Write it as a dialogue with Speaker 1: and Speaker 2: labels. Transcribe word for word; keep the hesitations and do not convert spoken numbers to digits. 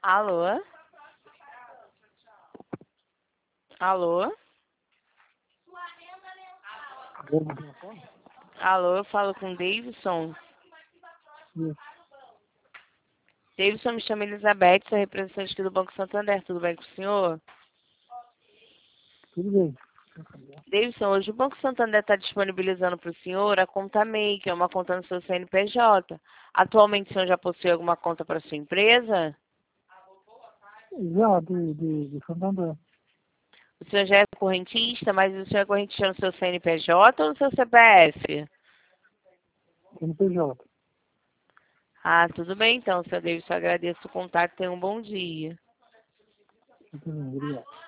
Speaker 1: Alô? Alô? Alô, eu falo com o Davidson.
Speaker 2: Sim.
Speaker 1: Davidson, me chama Elizabeth, sou representante aqui do Banco Santander. Tudo bem com o senhor?
Speaker 2: Tudo bem.
Speaker 1: Davidson, hoje o Banco Santander está disponibilizando para o senhor a conta M E I, que é uma conta no seu C N P J. Atualmente o senhor já possui alguma conta para sua empresa?
Speaker 2: Já, do, do, do Santander.
Speaker 1: O senhor já é correntista, mas o senhor é correntista no seu C N P J ou no seu C P F?
Speaker 2: C N P J.
Speaker 1: Ah, tudo bem então, seu Davidson. Agradeço o contato. Tenha um bom dia.
Speaker 2: Muito bem, obrigado.